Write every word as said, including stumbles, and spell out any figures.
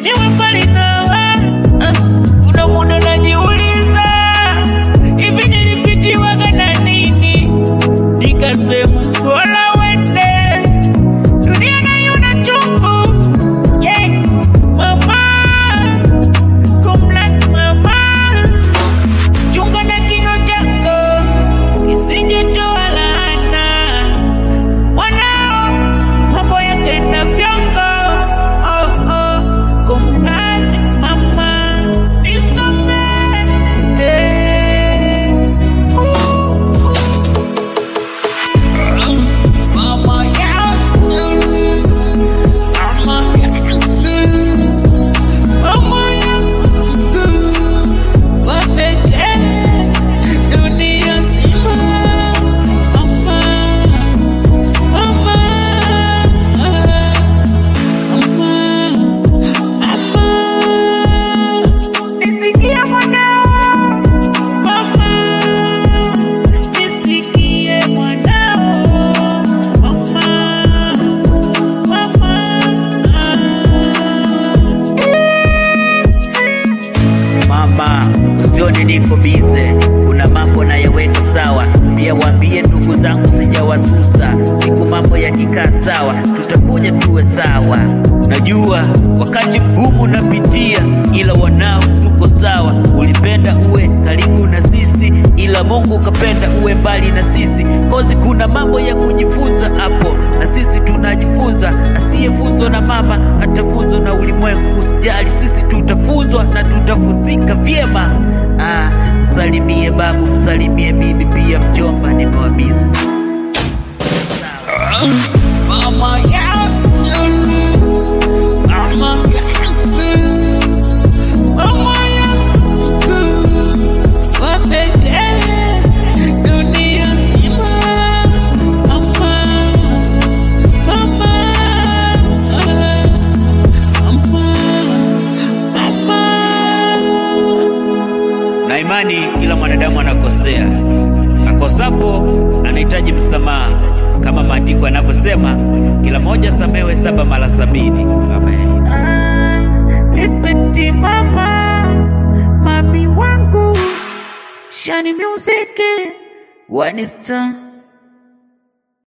niwe mbali nawe. Kuna muda najiuliza, hivi nilipitiwaga na nini? Nikasema bora wende, dunia nayo na chungu. Yeah, mama, kumlaki mama, chunga na kino chako, kisije toa laana. Wanao, mambo yake na vyongo. Oh, oh, kumlaki mama, nisome. Eh, uh, mama yangu, mama yangu, mama yangu, wapeke dunia nzima. Mama, mama, mama, nisikie mwanao. Mama, nisikie mwanao. Mama, mama, Mama, usione niko bize, kuna mambo na yaweka sawa. Pia waambie ndugu zangu sijawasusa, siku mambo yakikaa sawa tutakuja tuwe sawa. Najua wakati mgumu napitia, ila wanao tuko sawa. Ulipenda uwe karibu na sisi, ila Mungu kapenda uwe mbali na sisi. Kozi kuna mambo ya kujifunza hapo, na sisi tunajifunza. Asiyefunzwa na mama atafunzwa na ulimwengu. Usijali, sisi tutafunzwa na tutafunzika vyema. Ah, msalimie babu, msalimie bibi, pia mjomba, nimewamisi. mama yangu, mama yangu, mama yangu, wapeke dunia nzima. Mama, mama, mama, mama. Na imani kila mwanadamu anakosea, akosapo anahitaji msamaha, kama maandiko yanavyosema, kila moja samewe saba mara sabini. Amen. Ah, respect mama, mami wangu, Shani Music, one star.